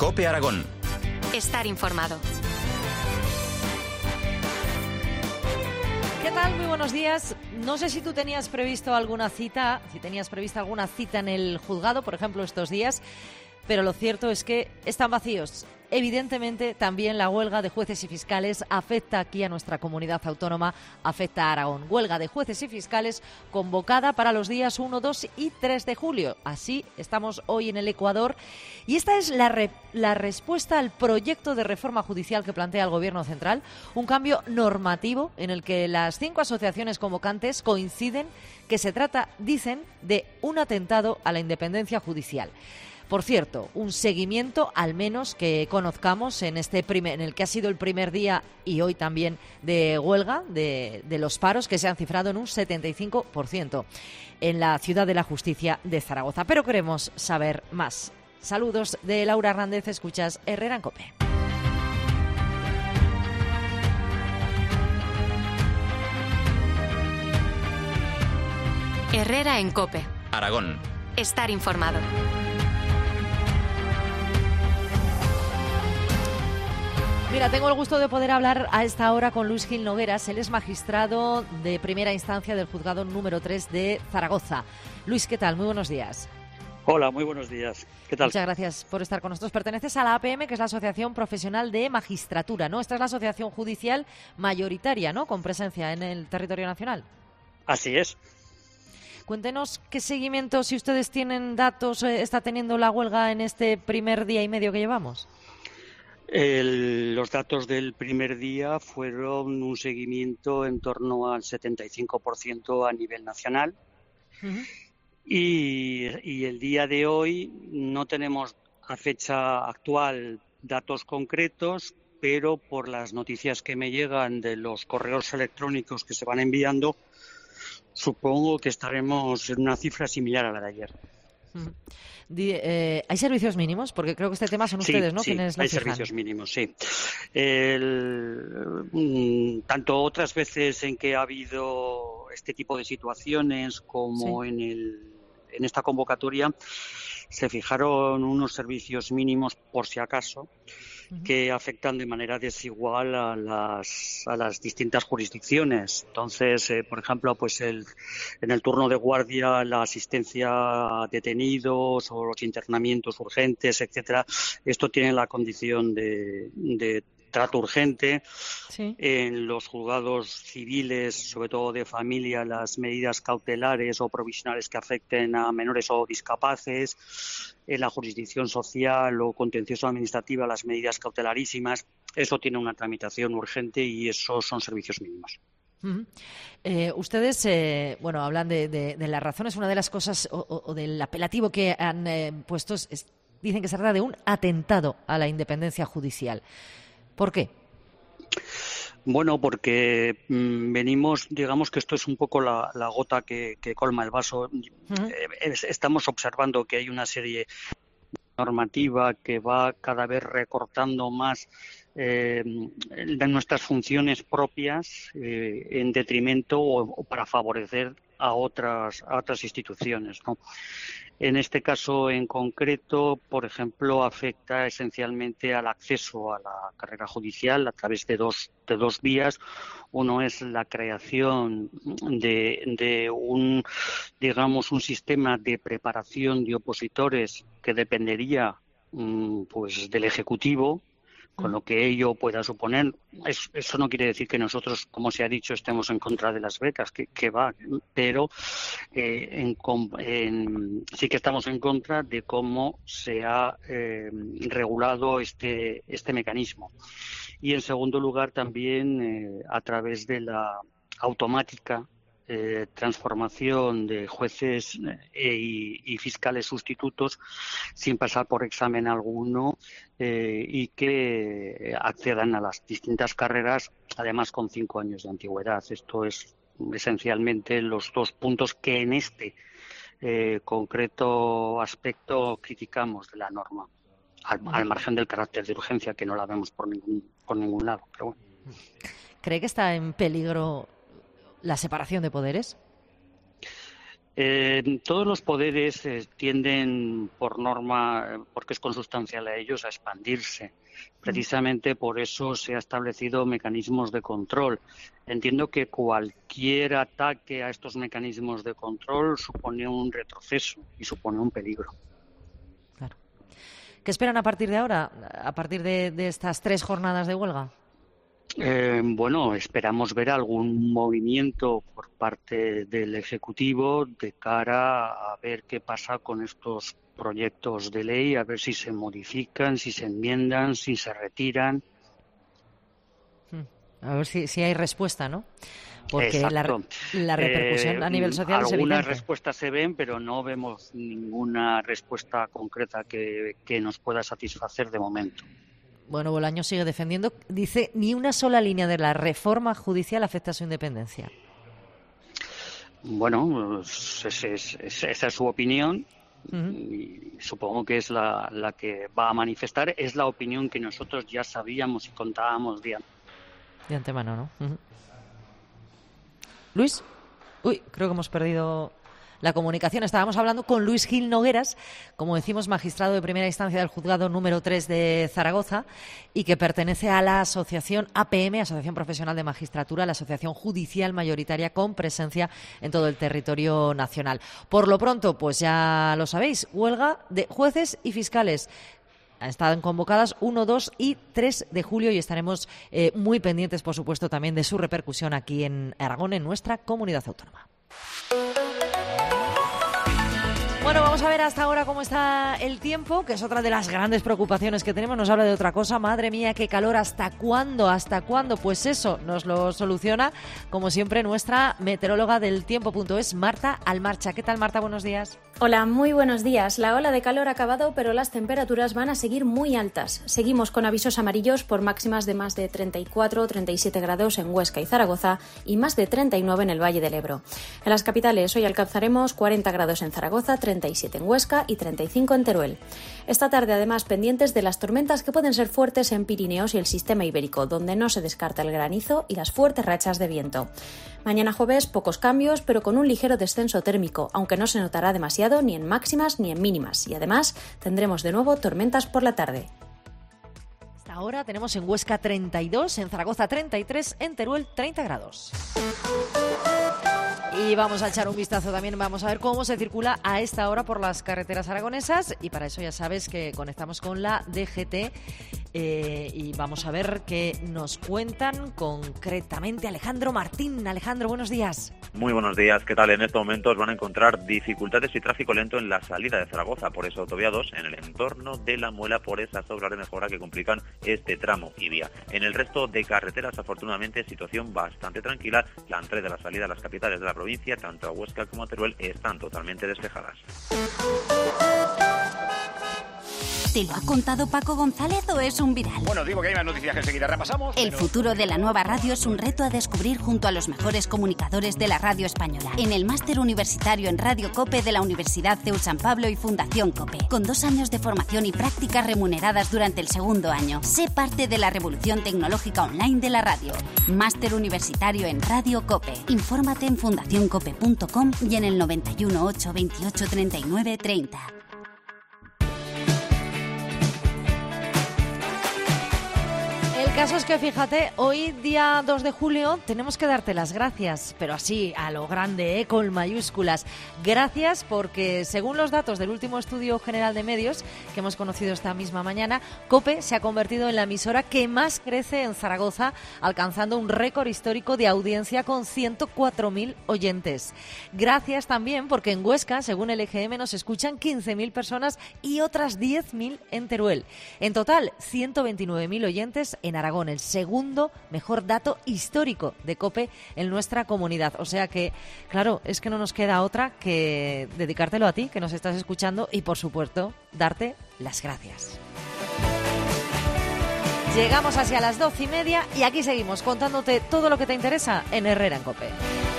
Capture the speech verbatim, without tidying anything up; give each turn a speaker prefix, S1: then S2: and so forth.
S1: COPE Aragón.
S2: Estar informado.
S3: ¿Qué tal? Muy buenos días. No sé si tú tenías previsto alguna cita, si tenías prevista alguna cita en el juzgado, por ejemplo, estos días, pero lo cierto es que están vacíos. Evidentemente, también la huelga de jueces y fiscales afecta aquí a nuestra comunidad autónoma, afecta a Aragón. Huelga de jueces y fiscales convocada para los días uno, dos y tres de julio. Así estamos hoy en el Ecuador. Y esta es la, re- la respuesta al proyecto de reforma judicial que plantea el Gobierno central, un cambio normativo en el que las cinco asociaciones convocantes coinciden que se trata, dicen, de un atentado a la independencia judicial. Por cierto, un seguimiento, al menos que conozcamos, en este primer, en el que ha sido el primer día y hoy también de huelga de, de los paros, que se han cifrado en un setenta y cinco por ciento en la Ciudad de la Justicia de Zaragoza. Pero queremos saber más. Saludos de Laura Hernández, escuchas Herrera en COPE.
S2: Herrera en COPE.
S1: Aragón.
S2: Estar informado.
S3: Mira, tengo el gusto de poder hablar a esta hora con Luis Gil Nogueras. Él es magistrado de primera instancia del juzgado número tres de Zaragoza. Luis, ¿qué tal? Muy buenos días.
S4: Hola, muy buenos días. ¿Qué tal?
S3: Muchas gracias por estar con nosotros. Perteneces a la A P M, que es la Asociación Profesional de Magistratura, ¿no? Esta es la asociación judicial mayoritaria, ¿no?, con presencia en el territorio nacional.
S4: Así es.
S3: Cuéntenos qué seguimiento, si ustedes tienen datos, eh, está teniendo la huelga en este primer día y medio que llevamos.
S4: El, los datos del primer día fueron un seguimiento en torno al setenta y cinco por ciento a nivel nacional. Uh-huh. y, y el día de hoy no tenemos a fecha actual datos concretos, pero por las noticias que me llegan de los correos electrónicos que se van enviando, supongo que estaremos en una cifra similar a la de ayer.
S3: Uh-huh. Di, eh, ¿Hay servicios mínimos? Porque creo que este tema son
S4: sí,
S3: ustedes, ¿no?,
S4: sí,
S3: quienes lo
S4: hay
S3: fijan.
S4: Servicios mínimos, sí. El, mm, tanto otras veces en que ha habido este tipo de situaciones como sí. en, el, en esta convocatoria, se fijaron unos servicios mínimos por si acaso, que afectan de manera desigual a las a las distintas jurisdicciones. Entonces, eh, por ejemplo, pues el en el turno de guardia, la asistencia a detenidos o los internamientos urgentes, etcétera, esto tiene la condición de, de trato urgente. Sí. En los juzgados civiles, sobre todo de familia, las medidas cautelares o provisionales que afecten a menores o discapaces. En la jurisdicción social o contencioso administrativa, las medidas cautelarísimas. Eso tiene una tramitación urgente y esos son servicios mínimos.
S3: Uh-huh. Eh, ustedes, eh, bueno, hablan de, de, de las razones. Una de las cosas o, o, o del apelativo que han eh, puesto es, es, dicen que se trata de un atentado a la independencia judicial. ¿Por qué?
S4: Bueno, porque mmm, venimos, digamos que esto es un poco la, la gota que, que colma el vaso. Uh-huh. Eh, estamos observando que hay una serie normativa que va cada vez recortando más eh, de nuestras funciones propias eh, en detrimento o, o para favorecer a otras a otras instituciones, ¿no? En este caso en concreto, por ejemplo, afecta esencialmente al acceso a la carrera judicial a través de dos de dos vías. Uno es la creación de, de un, digamos, un sistema de preparación de opositores que dependería, pues, del Ejecutivo, con lo que ello pueda suponer. Es, eso no quiere decir que nosotros, como se ha dicho, estemos en contra de las becas, que, que va, pero eh, en, en, sí que estamos en contra de cómo se ha eh, regulado este, este mecanismo. Y en segundo lugar también eh, a través de la automática Eh, transformación de jueces eh, y, y fiscales sustitutos sin pasar por examen alguno eh, y que accedan a las distintas carreras, además con cinco años de antigüedad. Esto es esencialmente los dos puntos que en este eh, concreto aspecto criticamos de la norma, al, al margen del carácter de urgencia, que no la vemos por ningún, por ningún lado. Pero bueno.
S3: ¿Cree que está en peligro la separación de poderes?
S4: Eh, todos los poderes eh, tienden, por norma, porque es consustancial a ellos, a expandirse. Precisamente por eso se ha establecido mecanismos de control. Entiendo que cualquier ataque a estos mecanismos de control supone un retroceso y supone un peligro.
S3: Claro. ¿Qué esperan a partir de ahora, a partir de, de estas tres jornadas de huelga?
S4: Eh, bueno, esperamos ver algún movimiento por parte del Ejecutivo de cara a ver qué pasa con estos proyectos de ley, a ver si se modifican, si se enmiendan, si se retiran.
S3: A ver si, si hay respuesta, ¿no? Porque la, la repercusión
S4: eh,
S3: a nivel social es evidente.
S4: Algunas respuestas se ven, pero no vemos ninguna respuesta concreta que, que nos pueda satisfacer de momento.
S3: Bueno, Bolaños sigue defendiendo, dice, ni una sola línea de la reforma judicial afecta a su independencia.
S4: Bueno, es, es, es, esa es su opinión. Uh-huh. Y supongo que es la, la que va a manifestar. Es la opinión que nosotros ya sabíamos y contábamos de,
S3: de antemano, ¿no? Uh-huh. Luis, uy, creo que hemos perdido la comunicación. Estábamos hablando con Luis Gil Nogueras, como decimos, magistrado de primera instancia del juzgado número tres de Zaragoza y que pertenece a la asociación A P M, Asociación Profesional de Magistratura, la asociación judicial mayoritaria con presencia en todo el territorio nacional. Por lo pronto, pues ya lo sabéis, huelga de jueces y fiscales. Están convocadas uno, dos y tres de julio y estaremos eh, muy pendientes, por supuesto, también de su repercusión aquí en Aragón, en nuestra comunidad autónoma. Bueno, vamos a ver hasta ahora cómo está el tiempo, que es otra de las grandes preocupaciones que tenemos. Nos habla de otra cosa. Madre mía, qué calor. ¿Hasta cuándo? ¿Hasta cuándo? Pues eso nos lo soluciona, como siempre, nuestra meteoróloga del tiempo punto es, Marta Almarcha. ¿Qué tal, Marta? Buenos días.
S1: Hola, muy buenos días. La ola de calor ha acabado, pero las temperaturas van a seguir muy altas. Seguimos con avisos amarillos por máximas de más de treinta y cuatro, treinta y siete grados en Huesca y Zaragoza y más de treinta y nueve en el Valle del Ebro. En las capitales hoy alcanzaremos cuarenta grados en Zaragoza, treinta y siete en Huesca y treinta y cinco en Teruel. Esta tarde, además, pendientes de las tormentas que pueden ser fuertes en Pirineos y el sistema ibérico, donde no se descarta el granizo y las fuertes rachas de viento. Mañana jueves, pocos cambios, pero con un ligero descenso térmico, aunque no se notará demasiado ni en máximas ni en mínimas. Y además, tendremos de nuevo tormentas por la tarde.
S3: Hasta ahora tenemos en Huesca treinta y dos, en Zaragoza treinta y tres, en Teruel treinta grados. Y vamos a echar un vistazo también, vamos a ver cómo se circula a esta hora por las carreteras aragonesas y para eso ya sabes que conectamos con la D G T eh, y vamos a ver qué nos cuentan concretamente Alejandro Martín. Alejandro, buenos días.
S5: Muy buenos días, ¿qué tal? En estos momentos van a encontrar dificultades y tráfico lento en la salida de Zaragoza por esa autovía dos en el entorno de La Muela por esas obras de mejora que complican este tramo y vía. En el resto de carreteras, afortunadamente, situación bastante tranquila. La entrada de la salida a las capitales de la provincia, tanto a Huesca como a Teruel, están totalmente despejadas.
S6: ¿Te lo ha contado Paco González o es un viral?
S7: Bueno, digo que hay más noticias que enseguida repasamos.
S6: El
S7: pero...
S6: futuro de la nueva radio es un reto a descubrir junto a los mejores comunicadores de la radio española. En el máster universitario en Radio COPE de la Universidad C E U San Pablo y Fundación COPE. Con dos años de formación y prácticas remuneradas durante el segundo año. Sé parte de la revolución tecnológica online de la radio. Máster universitario en Radio COPE. Infórmate en fundación cope punto com y en el noventa y uno, ocho, veintiocho, treinta y nueve, treinta.
S3: El caso es que, fíjate, hoy, día dos de julio, tenemos que darte las gracias, pero así, a lo grande, ¿eh? Con mayúsculas. Gracias porque, según los datos del último estudio general de medios que hemos conocido esta misma mañana, COPE se ha convertido en la emisora que más crece en Zaragoza, alcanzando un récord histórico de audiencia con ciento cuatro mil oyentes. Gracias también porque en Huesca, según el E G M, nos escuchan quince mil personas y otras diez mil en Teruel. En total, ciento veintinueve mil oyentes en Aragón, el segundo mejor dato histórico de COPE en nuestra comunidad. O sea que, claro, es que no nos queda otra que dedicártelo a ti, que nos estás escuchando, y por supuesto, darte las gracias. Llegamos hacia las doce y media y aquí seguimos contándote todo lo que te interesa en Herrera en COPE.